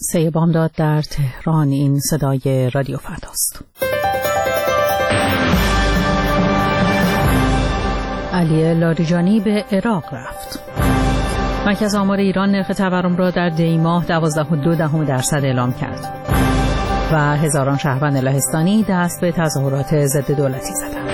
3 بامداد در تهران. این صدای رادیو فرداست. علی لاریجانی به عراق رفت. مرکز آمار ایران نرخ تورم را در دی ماه 12.2% اعلام کرد و هزاران شهروند لهستانی دست به تظاهرات ضد دولتی زدند.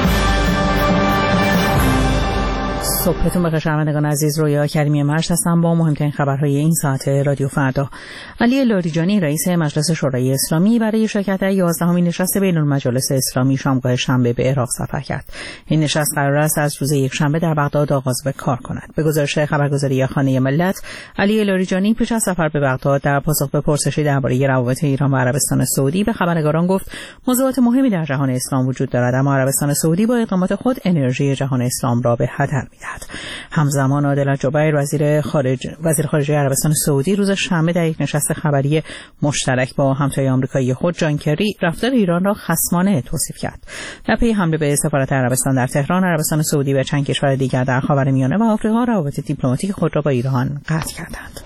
صبحتون بخیر شنوندگان عزیز، رویا کریمی مرش هستم با مهمترین خبرهای این ساعت رادیو فردا. علی لاریجانی رئیس مجلس شورای اسلامی برای شرکت در 11مین نشست بین المجالس اسلامی شامگاه شنبه به عراق سفر کرد. این نشست قرار است از روز یکشنبه در بغداد آغاز به کار کند. به گزارش خبرگزاری خانه ملت، علی لاریجانی پیش از سفر به بغداد در پاسخ به پرسشی درباره روابط ایران و عربستان سعودی به خبرنگاران گفت موضوعات مهمی در جهان اسلام وجود دارد، اما عربستان سعودی با اقدامات خود انرژی جهان اسلام را به خطر می‌دهد. همزمان عادل الجبیر وزیر خارجه عربستان سعودی روز شنبه در یک نشست خبری مشترک با همتای آمریکایی خود جان کری رفتار ایران را خصمانه توصیف کرد. در پی حمله به سفارت عربستان در تهران، عربستان سعودی و چند کشور دیگر در خاورمیانه و آفریقا روابط دیپلماتیک خود را با ایران قطع کردند.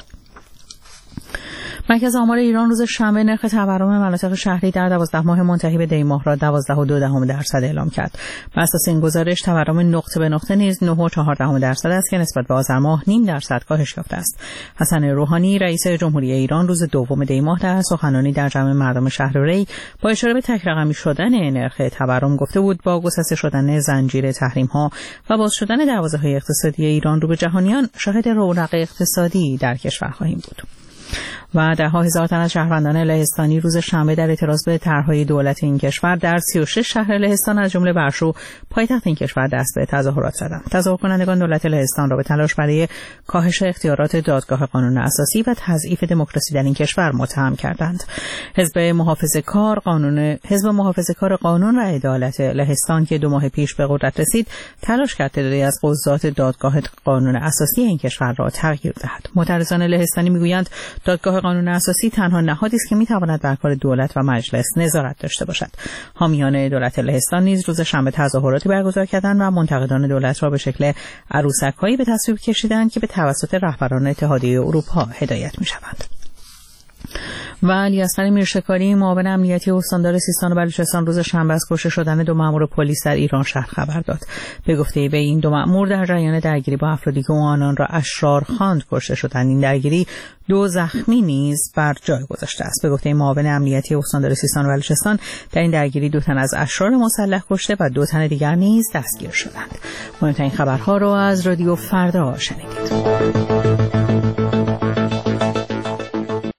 مرکز آمار ایران روز شنبه نرخ تورم مناطق شهری در 12 ماه منتهی به دی ماه را 12.2% اعلام کرد. بر اساس این گزارش تورم نقطه به نقطه نیز 9.4% است که نسبت به آذر ماه 0.5% کاهش یافته است. حسن روحانی رئیس جمهوری ایران روز دوم دی ماه در سخنرانی در جمع مردم شهر ری با اشاره به تک رقمی شدن نرخ تورم گفته بود با گسسته شدن زنجیره تحریم‌ها و باز شدن دروازه‌های اقتصادی ایران رو به جهانیان شاهد رونق اقتصادی در کشور خواهیم بود. و ده‌ها هزار تن از شهروندان لهستانی روز شنبه در اعتراض به طرح‌های دولت این کشور در 36 شهر لهستان از جمله برشو پایتخت این کشور دست به تظاهرات زدند. تظاهر کنندگان دولت لهستان را به تلاش برای کاهش اختیارات دادگاه قانون اساسی و تضعیف دموکراسی در این کشور متهم کردند. حزب محافظه‌کار قانون و عدالت لهستان که 2 ماه پیش به قدرت رسید تلاش کرد تعدادی از قضات دادگاه قانون اساسی این کشور را تغییر دهد. معترضان لهستانی میگویند دادگاه قانون اساسی تنها نهادی است که میتواند بر کار دولت و مجلس نظارت داشته باشد. حامیان دولت لهستان نیز روز شنبه تظاهراتی برگزار کردند و منتقدان دولت را به شکل عروسک‌هایی به تصویر کشیدند که به توسط رهبران اتحادیه اروپا هدایت می‌شوند. و علیاصغر میرشکاری معاون امنیتی استاندار سیستان و بلوچستان روز شنبه از کشته شدن 2 مأمور پلیس در ایران شهر خبر داد. به گفته وی این 2 مأمور در جریان درگیری با افرادی که آنان را اشرار خواند کشته شدند. این درگیری 2 زخمی نیز بر جای گذاشته است. به گفته معاون امنیتی استاندار سیستان و بلوچستان در این درگیری 2 تن از اشرار مسلح کشته و 2 تن دیگر نیز دستگیر شدند. مهمترین خبرها را از رادیو فردا شنیدید.